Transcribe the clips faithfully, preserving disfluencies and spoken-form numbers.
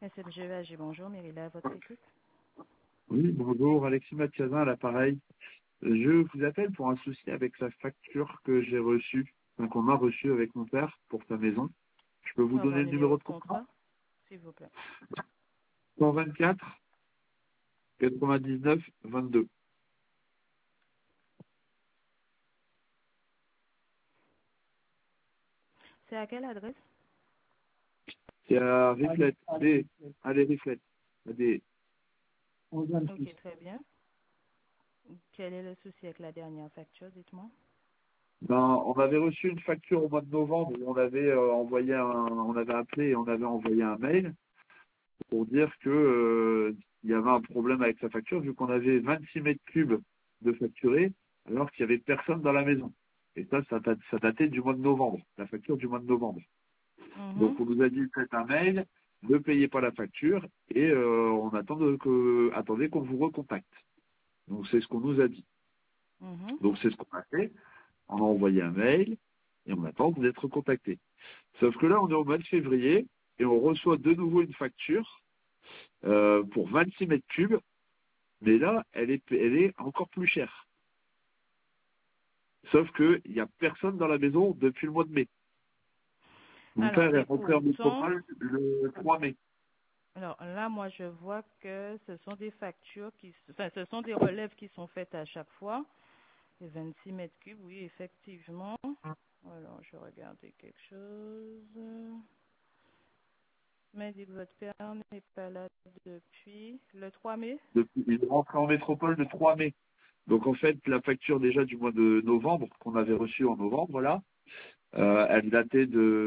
S M G E A G, bonjour, Mérila, à votre écoute. Oui, bonjour, Alexis Mathiazin à l'appareil. Je vous appelle pour un souci avec la facture que j'ai reçue, enfin, qu'on a reçue avec mon père pour sa maison. Je peux Je vous peux avoir donner le le numéro numéro de de contrat? contrat, s'il vous plaît. cent vingt-quatre quatre-vingt-dix-neuf vingt-deux. C'est à quelle adresse? C'est à Riflet. D. Allez, Riflet. D. Ok, très bien. Quel est le souci avec la dernière facture, dites-moi? Ben, on avait reçu une facture au mois de novembre où on avait euh, envoyé un, on avait appelé et on avait envoyé un mail pour dire que euh, il y avait un problème avec sa facture vu qu'on avait vingt-six mètres cubes de facturés alors qu'il y avait personne dans la maison. Et ça, ça, date- ça datait du mois de novembre, la facture du mois de novembre. Mhm. Donc on nous a dit faites un mail, ne payez pas la facture et euh, on attend de, que attendez qu'on vous recontacte. Donc c'est ce qu'on nous a dit. Mhm. Donc c'est ce qu'on a fait. On a envoyé un mail et on attend d'être contacté. Sauf que là on est au mois de février et on reçoit de nouveau une facture euh, pour vingt-six mètres cubes. Mais là, elle est, elle est encore plus chère. Sauf qu'il n'y a personne dans la maison depuis le mois de mai. Mon Alors, père est et rentré en pourtant, métropole le trois mai. alors là, moi, je vois que ce sont des factures qui, enfin, ce sont des relèves qui sont faites à chaque fois. Les vingt-six mètres cubes, oui, effectivement. Alors, je vais regarder quelque chose. Mais dit que votre père n'est pas là depuis le trois mai. Depuis, il est rentré en métropole le trois mai. Donc en fait, la facture déjà du mois de novembre, qu'on avait reçue en novembre, là, euh, elle datait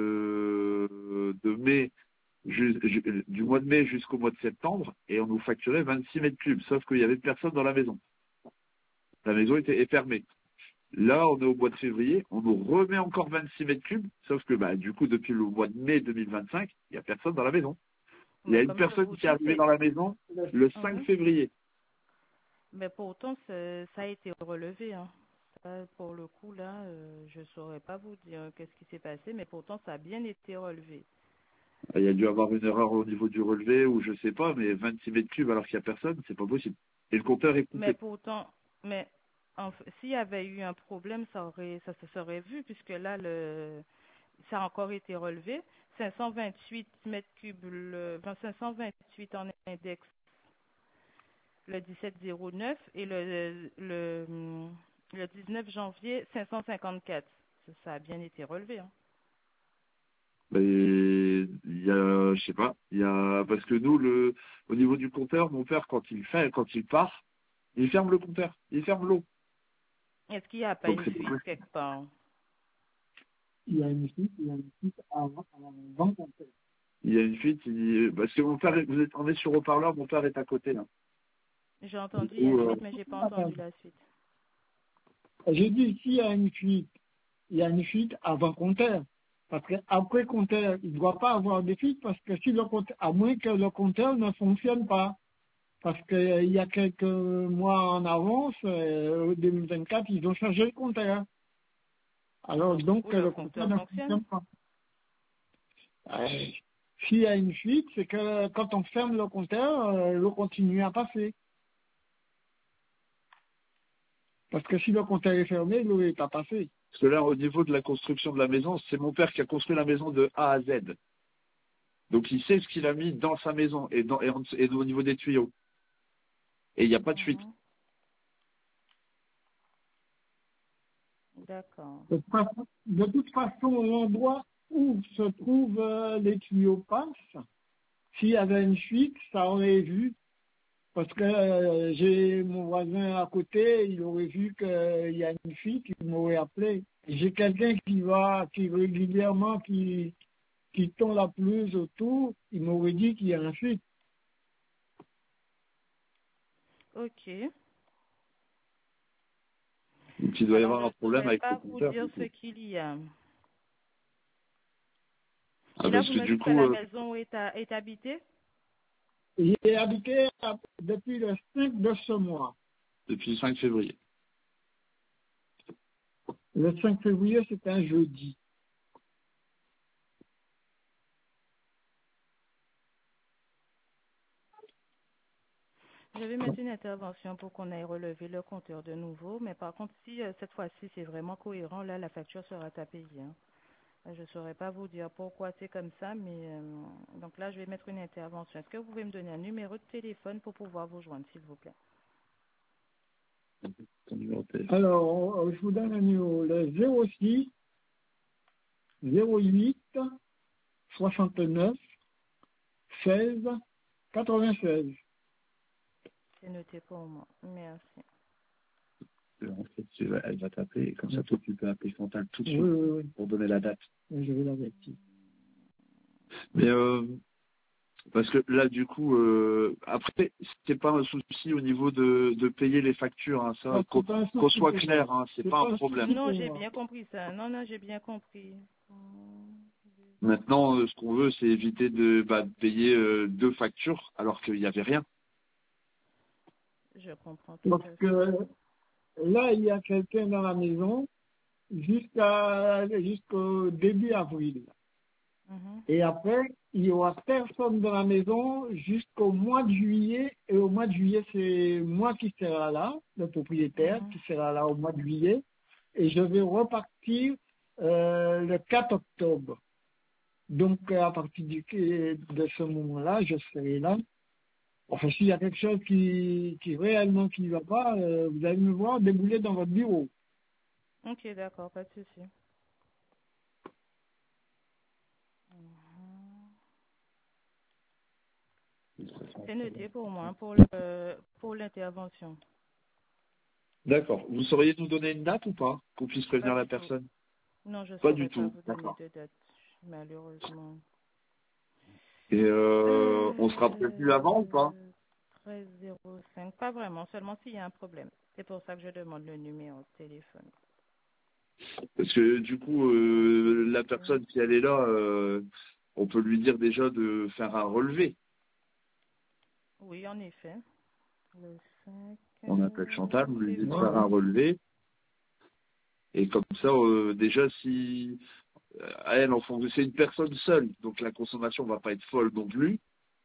de, de mai, ju- ju- du mois de mai jusqu'au mois de septembre, et on nous facturait vingt-six mètres cubes, sauf qu'il y avait personne dans la maison. La maison était est fermée. Là, on est au mois de février, on nous remet encore vingt-six mètres cubes, sauf que bah, du coup, depuis le mois de mai deux mille vingt-cinq, il n'y a personne dans la maison. Il y Mais a une comme je personne vous qui est dis, arrivée c'est... dans la maison le cinq Mhm. février. Mais pourtant, c'est- ça a été relevé. Hein. Ça, pour le coup, là, euh, je ne saurais pas vous dire qu'est-ce qui s'est passé, mais pourtant, ça a bien été relevé. Il y a dû avoir une erreur au niveau du relevé ou je sais pas, mais vingt-six mètres cubes alors qu'il n'y a personne, c'est pas possible. Et le compteur est Mais coupé. pourtant, mais en f- s'il y avait eu un problème, ça aurait, ça se serait vu, puisque là, le, ça a encore été relevé. cinq cent vingt-huit mètres cubes, le, enfin, cinq cent vingt-huit en index le dix-sept zéro neuf et le, le, hum, le dix-neuf janvier cinq cent cinquante-quatre. Ça, ça a bien été relevé. Hein. Mais il y a, je sais pas, il y a parce que nous, le, au niveau du compteur, mon père quand il fait, quand il part, il ferme le compteur, il ferme l'eau. Est-ce qu'il n'y a pas Donc une c'est pas fuite possible. quelque part? Il y a une fuite, il y a une fuite avant, avant qu'on paye. Il y a une fuite, il- parce que mon père, est- vous êtes, on est sur haut-parleur, mon père est à côté là. J'ai Du entendu il y a coup, une euh, fuite, mais j'ai pas entendu la suite. J'ai dit s'il y a une fuite, il y a une fuite avant compteur. Parce qu'après compteur, il ne doit pas avoir de fuite parce que si le compteur, à moins que le compteur ne fonctionne pas. Parce qu'il y a quelques mois en avance, euh, deux mille vingt-quatre, ils ont changé le compteur. Alors Donc, donc où le le compteur compteur ne fonctionne? fonctionne pas. Euh, S'il y a une fuite, c'est que quand on ferme le compteur, euh, l'eau continue à passer. Parce que si le compteur est fermé, l'eau n'est pas passée. parce que là, au niveau de la construction de la maison, c'est mon père qui a construit la maison de A à Z. Donc il sait ce qu'il a mis dans sa maison et, dans, et, en- et au niveau des tuyaux. Et il n'y a pas de fuite. Mhm. D'accord. De toute façon, de toute façon, l'endroit où se trouvent euh, les tuyaux passent, s'il y avait une fuite, ça aurait vu, parce que euh, j'ai mon voisin à côté, il aurait vu qu'il y a une fuite, il m'aurait appelé. J'ai quelqu'un qui va, qui régulièrement, qui, qui tond la pelouse autour, il m'aurait dit qu'il y a une fuite. Ok. Donc il doit y Alors, avoir je ne un problème saurais avec le pas vous compteur. dire Du ce coup. qu'il y a. Ah, Et là, parce vous que me du dites que coup, la euh, maison est, à- est habitée? J'ai habité à- depuis le cinq de ce mois. depuis le cinq février. Le cinq février, c'est un jeudi. Je vais mettre une intervention pour qu'on aille relever le compteur de nouveau, mais par contre, si euh, cette fois-ci c'est vraiment cohérent, là, la facture sera à payer. Hein. Je ne saurais pas vous dire pourquoi c'est comme ça, mais euh, donc là, je vais mettre une intervention. Est-ce que vous pouvez me donner un numéro de téléphone pour pouvoir vous joindre, s'il vous plaît? Ton numéro de téléphone. Alors, euh, je vous donne un numéro, le zéro six zéro huit soixante-neuf seize quatre-vingt-seize. C'est noté pour moi. Merci. En fait, tu vas- elle va t'appeler et comme ça, toi, tu peux appeler Chantal tout de Oui, suite oui, oui. pour donner la date. Oui, je vais l'avertir. Mais euh, parce que là, du coup, euh, après, c'est pas un souci au niveau de, de payer les factures, hein, ça, Ah, qu'on c'est pas un souci qu'on soit pour clair, moi. hein, c'est C'est pas pas un un problème. souci Non, pour j'ai moi. bien compris ça. Non, non, j'ai bien compris. Hum, Maintenant, euh, ce qu'on veut, c'est éviter de, bah, de payer euh, deux factures alors qu'il n'y avait rien. Je comprends tout Parce à que fait. là, il y a quelqu'un dans la maison jusqu'à jusqu'au début avril. Mhm, Et après, il y aura personne dans la maison jusqu'au mois de juillet. Et au mois de juillet, c'est moi qui sera là, le propriétaire, mhm. qui sera là au mois de juillet. Et je vais repartir euh, le quatre octobre. Donc, euh, à partir du, de ce moment-là, je serai là. Enfin, s'il y a quelque chose qui, qui réellement qui ne va pas, euh, vous allez me voir débouler dans votre bureau. Ok, d'accord, pas de souci. Mhm. C'est noté pour moi, pour le, pour l'intervention. D'accord. Vous sauriez nous donner une date ou pas, qu'on puisse Pas prévenir la du tout. personne? Non, je ne Pas du saurais pas tout. vous donner D'accord. de date, malheureusement. Et euh, on sera prévenu avant ou pas? Euh, treize zéro cinq, pas vraiment, seulement s'il y a un problème. C'est pour ça que je demande le numéro de téléphone. Parce que du coup, euh, la personne qui elle est là, euh, on peut lui dire déjà de faire un relevé. Oui, en effet. Le cinq, On appelle Chantal, euh, on lui dit de février. faire un relevé. Et comme ça, euh, déjà, si euh, elle, en fonction, c'est une personne seule, donc la consommation va pas être folle non plus.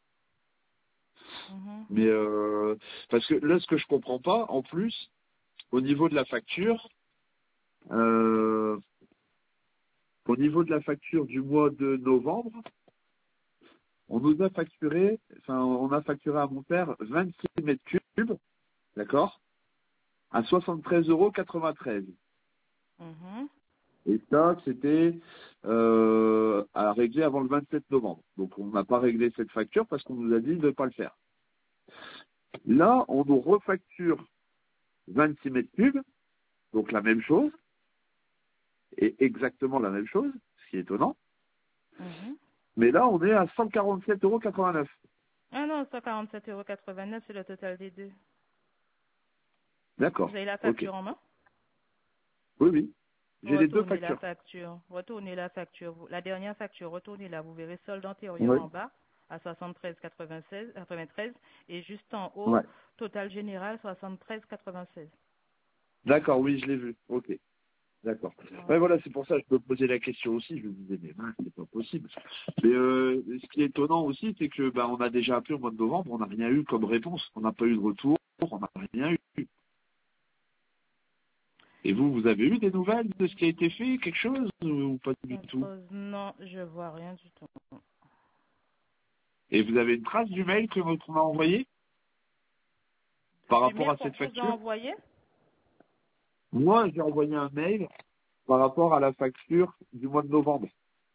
Mhm, Mais euh, parce que là, ce que je comprends pas, en plus, au niveau de la facture, euh, au niveau de la facture du mois de novembre, on nous a facturé, enfin, on a facturé à mon père vingt-six mètres cubes, d'accord, à soixante-treize euros quatre-vingt-treize. mhm. Et ça, c'était euh, à régler avant le vingt-sept novembre. Donc, on n'a pas réglé cette facture parce qu'on nous a dit de ne pas le faire. Là, on nous refacture vingt-six mètres cubes, donc la même chose, et exactement la même chose, ce qui est étonnant. Mhm. Mais là, on est à cent quarante-sept euros quatre-vingt-neuf. Ah non, cent quarante-sept euros quatre-vingt-neuf, c'est le total des deux. Vous D'accord, avez la ok. facture en main? Oui, oui. J'ai les deux Retournez la factures. facture. Retournez la facture. Vous- La dernière facture, retournez-la. Vous verrez solde antérieur Oui. en bas à soixante-treize quatre-vingt-seize, quatre-vingt-treize et juste en Ouais. haut, total général soixante-treize quatre-vingt-seize. D'accord, oui, je l'ai vu. Ok. D'accord. Ouais, Voilà. voilà, c'est pour ça que je me posais la question aussi. Je me disais, mais mince, c'est pas possible. Mais euh, ce qui est étonnant aussi, c'est que bah, on a déjà appelé au mois de novembre, on n'a rien eu comme réponse. On n'a pas eu de retour, on n'a rien eu. Et vous, vous avez eu des nouvelles de ce qui a été fait, quelque chose, ou pas du tout? Compose, non, je vois rien du tout. Et vous avez une trace du mail que qu'on m'a envoyé par Du rapport mail à qu'on cette vous a facture? envoyé? Moi, j'ai envoyé un mail par rapport à la facture du mois de novembre.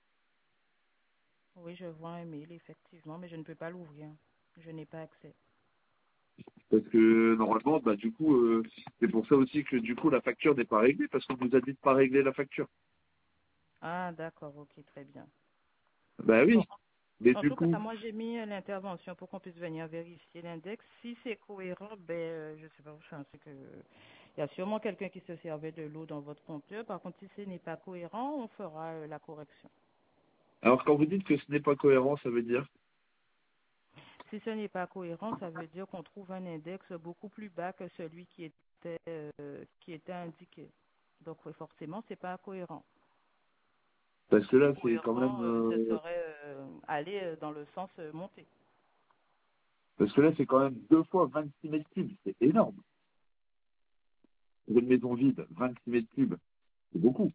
Oui, je vois un mail, effectivement, mais je ne peux pas l'ouvrir. Je n'ai pas accès. Parce que normalement, bah du coup, euh, c'est pour ça aussi que du coup la facture n'est pas réglée, parce qu'on nous a dit de pas régler la facture. Ah, d'accord, ok, très bien. Bah oui, Bon, mais en du tout cas, coup, moi, j'ai mis euh, l'intervention pour qu'on puisse venir vérifier l'index. Si c'est cohérent, ben, euh, je sais pas, je pense que il y a sûrement quelqu'un qui se servait de l'eau dans votre compteur. Par contre, si ce n'est pas cohérent, on fera euh, la correction. alors quand vous dites que ce n'est pas cohérent, ça veut dire? Si ce n'est pas cohérent, ça veut dire qu'on trouve un index beaucoup plus bas que celui qui était, euh, qui était indiqué. Donc, oui, forcément, c'est pas cohérent. Parce que là, c'est quand même, Cohérent, euh, ce euh, serait euh, aller euh, dans le sens euh, monté. Parce que là, c'est quand même deux fois vingt-six mètres cubes. C'est énorme. Pour une maison vide, vingt-six mètres cubes, c'est beaucoup.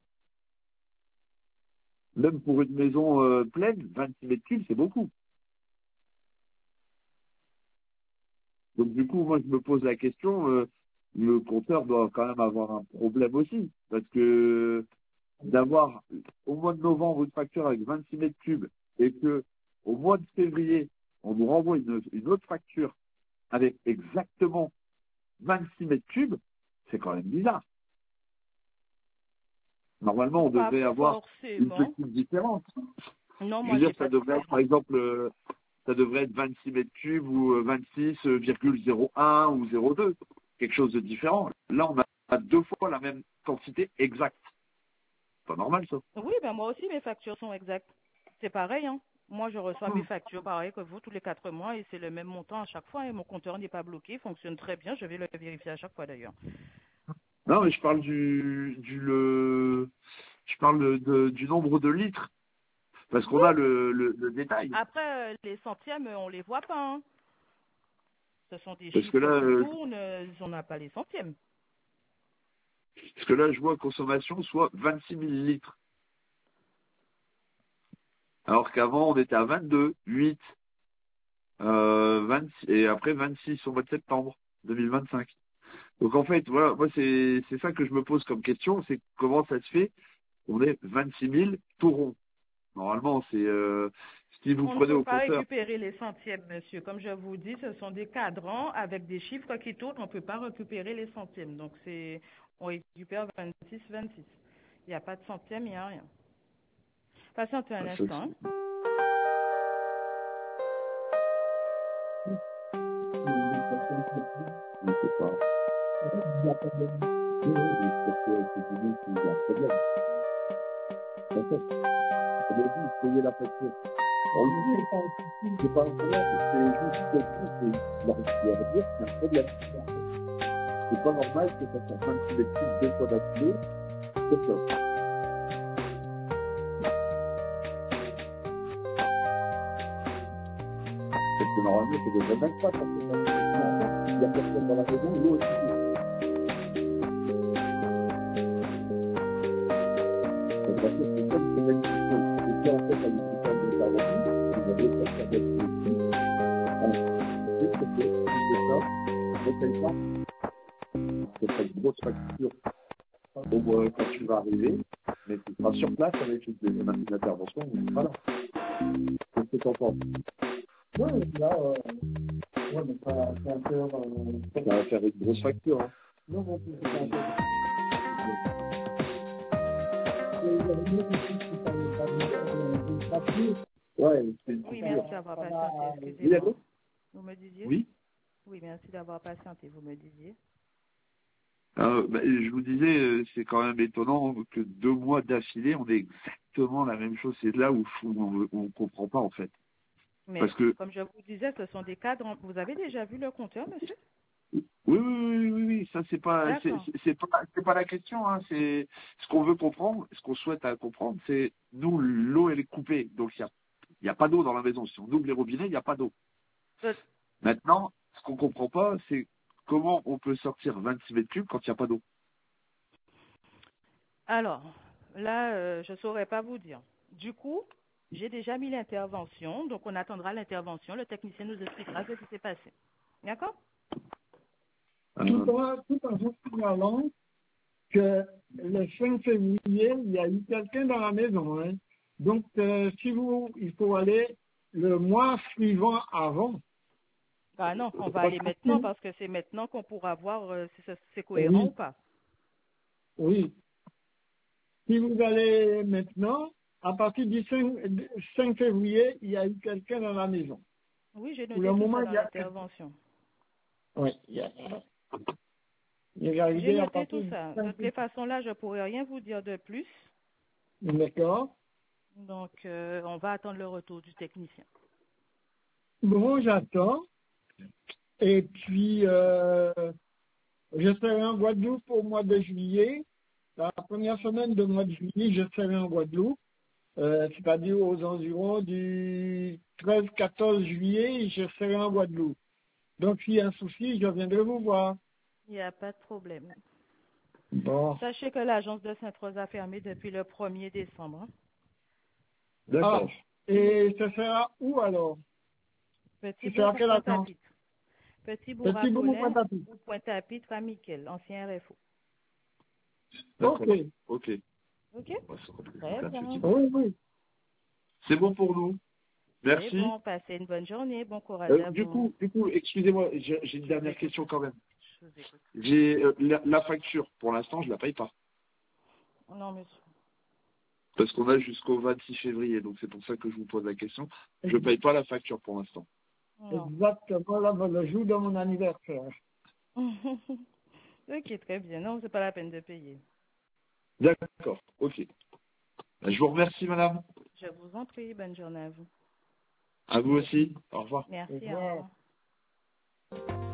Même pour une maison euh, pleine, vingt-six mètres cubes, c'est beaucoup. Donc du coup, moi, je me pose la question, euh, le compteur doit quand même avoir un problème aussi. Parce que d'avoir au mois de novembre une facture avec vingt-six mètres cubes et que au mois de février, on nous renvoie une, une autre facture avec exactement vingt-six mètres cubes, c'est quand même bizarre. Normalement, on Pas devrait avoir une forcément. petite différence. Non, Je moi, veux dire, j'ai ça pas de devrait être, par exemple, euh, ça devrait être vingt-six mètres cubes ou euh, vingt-six virgule zéro un ou zéro deux. Quelque chose de différent. Là, on a deux fois la même quantité exacte. C'est pas normal, ça. Oui, ben moi aussi, mes factures sont exactes. C'est pareil, hein. Moi, je reçois mes factures pareil que vous tous les quatre mois et c'est le même montant à chaque fois et mon compteur n'est pas bloqué, il fonctionne très bien. Je vais le vérifier à chaque fois d'ailleurs. Non, mais je parle du, du le, je parle de, de- du nombre de litres. Parce qu'on Oui. a le, le, le détail. Après, euh, les centièmes, on les voit pas, hein. Ce sont des Parce que chiffres là, qui euh, tournent, euh, on n'a pas les centièmes. parce que là, je vois consommation soit vingt-six millilitres. Alors qu'avant, on était à vingt-deux, huit, euh, vingt-six, et après vingt-six au mois de septembre deux mille vingt-cinq. Donc en fait, voilà, moi c'est c'est ça que je me pose comme question, c'est comment ça se fait on est vingt-six mille tout rond. Normalement, c'est euh, si vous On ne prenez peut au pas compteur. récupérer les centièmes, monsieur. Comme je vous dis, ce sont des cadrans avec des chiffres qui tournent. On ne peut pas récupérer les centièmes. Donc, c'est, on récupère vingt-six, vingt-six. Il n'y a pas de centièmes, il n'y a rien. Patientez un Ça, instant, hein. c'est- je sais pas. Oui, oui, mais parce que c'est du coup, il y a un problème. En fait, comme on dit, payer la facture. On le dit, c'est pas un problème, c'est juste quelqu'un qui leur leur dire que c'est un problème. C'est pas normal que ça soit vingt-six mètres cubes deux fois d'affilée, c'est ça. Parce que normalement, ça devrait même pas quand c'est vingt-six mètres cubes. Il y a personne dans la maison, l'eau est coupée. Donc la chose, c'est comme c'est vingt-six mètres. Et puis en fait, à l'hôpital de Taropi, ils avaient fait ça vingt-six mètres cubes. En s'il te plaît, si c'est ça, ne paye pas. C'est pas une grosse facture. Au moins, quand tu vas arriver, mais tu seras sur place avec une deuxième intervention, on ne sera là. Qu'est-ce que tu en penses? Ouais, là, euh, ouais, mais ça, c'est un peu, euh, Ça va faire une grosse facture. Hein. non, non, c'est pas un peu. Il y a une autre chose qui parlait pas de, de papier. Ouais, c'est une Oui, facture. merci d'avoir patienté. Oui, Excusez-moi. allô? Vous me disiez? Oui. Oui, merci d'avoir patienté. Vous me disiez? Euh, bah, je vous disais, euh, c'est quand même étonnant que deux mois d'affilée, on ait exactement la même chose. C'est là où on ne comprend pas, en fait. Mais, Parce que, comme je vous disais, ce sont des cadres. Vous avez déjà vu le compteur, monsieur? oui, oui, oui, oui, oui, ça, c'est pas, c'est, D'accord. c'est c'est pas, c'est pas la question, hein. C'est ce qu'on veut comprendre, ce qu'on souhaite à comprendre, c'est, nous, l'eau, elle est coupée. Donc, il y a, il y a pas d'eau dans la maison. Si on ouvre les robinets, il n'y a pas d'eau. Euh, Maintenant, ce qu'on comprend pas, c'est comment on peut sortir vingt-six mètres cubes quand il n'y a pas d'eau. Alors, là, euh, je ne saurais pas vous dire. Du coup, j'ai déjà mis l'intervention, donc on attendra l'intervention. Le technicien nous expliquera ce qui s'est passé. D'accord? Tout Euh, en, tout en vous signalant que le cinq février, il y a eu quelqu'un dans la maison, hein. Donc, euh, si vous, il faut aller le mois suivant avant. Ah non, on va Parce aller que maintenant si- parce que c'est maintenant qu'on pourra voir euh, si c'est c'est cohérent ou oui, pas. oui. Si vous allez maintenant, à partir du cinq, cinq février, il y a eu quelqu'un dans la maison. Oui, j'ai Pour le noté tout moment, ça il dans y a, l'intervention. oui, il y a, il est J'ai arrivé à noté partir tout du ça. De cinq toutes les façons, là, je ne pourrais rien vous dire de plus. D'accord. Donc, euh, on va attendre le retour du technicien. Bon, j'attends. Et puis, euh, je serai en Guadeloupe au mois de juillet. La première semaine du mois de juillet, je serai en Guadeloupe. Euh, c'est-à-dire aux environs du treize quatorze juillet, je serai en Guadeloupe. Donc, s'il y a un souci, je viendrai vous voir. Il n'y a pas de problème. Bon. Sachez que l'agence de Sainte-Rose a fermé depuis le premier décembre. hein. D'accord. Ah, et ce sera où alors? Petit Ce sera Bourg ou quelle agence? Pointe-à-Pitre. Petit Bourg à Petit Bourg ou Pollen Pointe-à-Pitre? ou Pointe-à-Pitre à Miquel, ancien R F O. D'accord. Ok. Ok. Ok? Ouais, c'est compliqué, Très bien. effectivement. Oui, oui. C'est bon pour nous. C'est Merci. bon, passez une bonne journée, bon courage Euh, à du vous. coup, du coup, excusez-moi, j'ai j'ai une Je vous dernière écoute. question quand même. Je vous écoute. J'ai euh, la, la facture, pour l'instant, je la paye pas. Non, monsieur. Parce qu'on a jusqu'au vingt-six février, donc c'est pour ça que je vous pose la question. Je ne paye pas la facture pour l'instant. Non. Exactement, là, le jour de mon anniversaire. Ok, très bien. Non, c'est pas la peine de payer. D'accord, ok. Ben, je vous remercie, madame. Je vous en prie, bonne journée à vous. À vous aussi. Au revoir. Merci, Au au revoir. revoir.